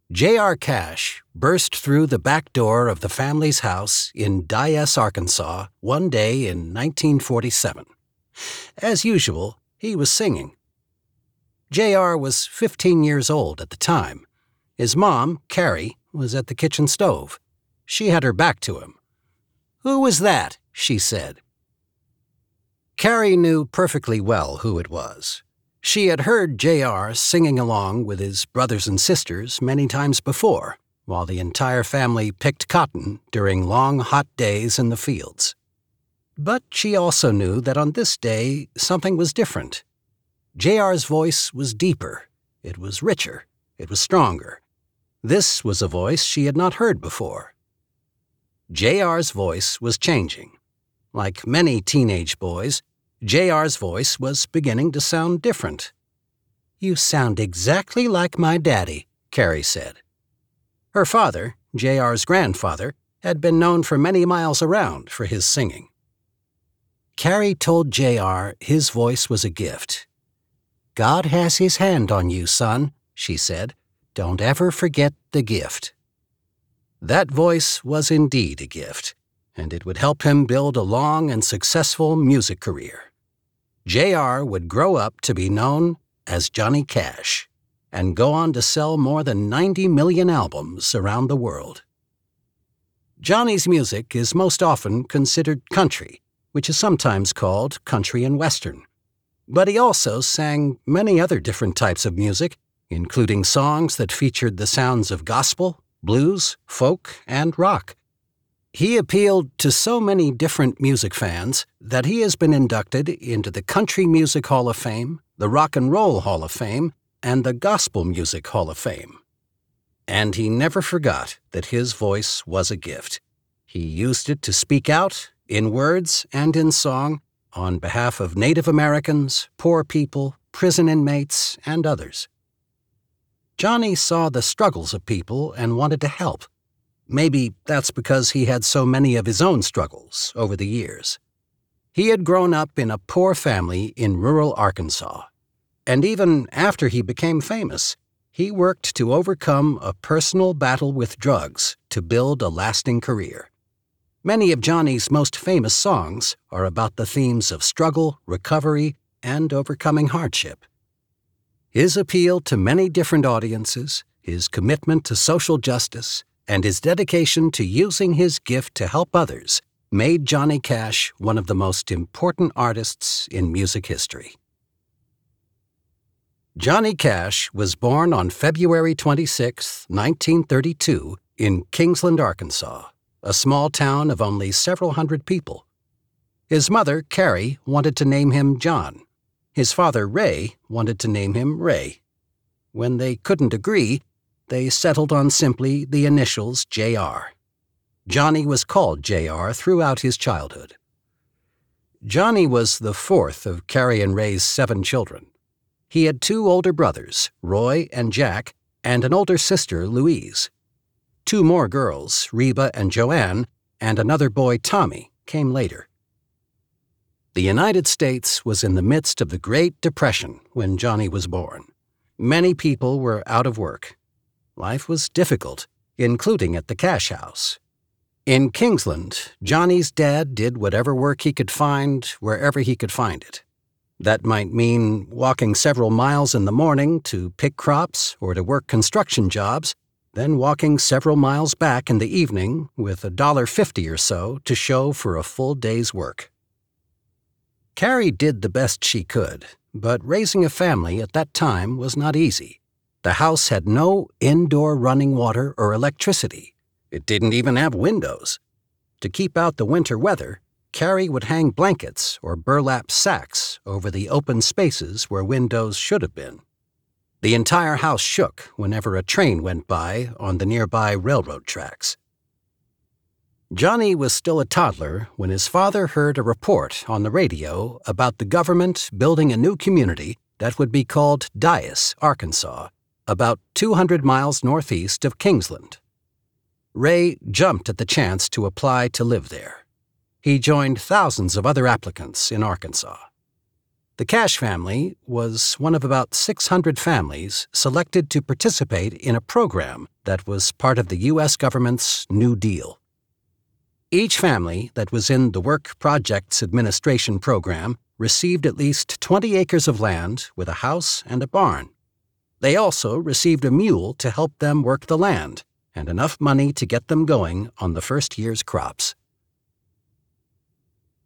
J.R. Cash burst through the back door of the family's house in Dyess, Arkansas, one day in 1947. As usual, he was singing. J.R. was 15 years old at the time. His mom, Carrie, was at the kitchen stove. She had her back to him. "Who was that?" she said. Carrie knew perfectly well who it was. She had heard J.R. singing along with his brothers and sisters many times before, while the entire family picked cotton during long, hot days in the fields. But she also knew that on this day, something was different. J.R.'s voice was deeper, it was richer, it was stronger. This was a voice she had not heard before. J.R.'s voice was changing. Like many teenage boys, J.R.'s voice was beginning to sound different. "You sound exactly like my daddy," Carrie said. Her father, J.R.'s grandfather, had been known for many miles around for his singing. Carrie told J.R. his voice was a gift. "God has his hand on you, son," she said. "Don't ever forget the gift." That voice was indeed a gift, and it would help him build a long and successful music career. J.R. would grow up to be known as Johnny Cash and go on to sell more than 90 million albums around the world. Johnny's music is most often considered country, which is sometimes called country and western. But he also sang many other different types of music, including songs that featured the sounds of gospel, blues, folk, and rock. He appealed to so many different music fans that he has been inducted into the Country Music Hall of Fame, the Rock and Roll Hall of Fame, and the Gospel Music Hall of Fame. And he never forgot that his voice was a gift. He used it to speak out, in words and in song, on behalf of Native Americans, poor people, prison inmates, and others. Johnny saw the struggles of people and wanted to help. Maybe that's because he had so many of his own struggles over the years. He had grown up in a poor family in rural Arkansas, and even after he became famous, he worked to overcome a personal battle with drugs to build a lasting career. Many of Johnny's most famous songs are about the themes of struggle, recovery, and overcoming hardship. His appeal to many different audiences, his commitment to social justice, and his dedication to using his gift to help others made Johnny Cash one of the most important artists in music history. Johnny Cash was born on February 26, 1932, in Kingsland, Arkansas, a small town of only several hundred people. His mother, Carrie, wanted to name him John. His father, Ray, wanted to name him Ray. When they couldn't agree, they settled on simply the initials J.R. Johnny was called J.R. throughout his childhood. Johnny was the fourth of Carrie and Ray's 7 children. He had 2 older brothers, Roy and Jack, and an older sister, Louise. 2 more girls, Reba and Joanne, and another boy, Tommy, came later. The United States was in the midst of the Great Depression when Johnny was born. Many people were out of work. Life was difficult, including at the Cash House. In Kingsland, Johnny's dad did whatever work he could find wherever he could find it. That might mean walking several miles in the morning to pick crops or to work construction jobs, then walking several miles back in the evening with $1.50 or so to show for a full day's work. Carrie did the best she could, but raising a family at that time was not easy. The house had no indoor running water or electricity. It didn't even have windows. To keep out the winter weather, Carrie would hang blankets or burlap sacks over the open spaces where windows should have been. The entire house shook whenever a train went by on the nearby railroad tracks. Johnny was still a toddler when his father heard a report on the radio about the government building a new community that would be called Dyess, Arkansas, about 200 miles northeast of Kingsland. Ray jumped at the chance to apply to live there. He joined thousands of other applicants in Arkansas. The Cash family was one of about 600 families selected to participate in a program that was part of the U.S. government's New Deal. Each family that was in the Work Projects Administration program received at least 20 acres of land with a house and a barn. They also received a mule to help them work the land and enough money to get them going on the first year's crops.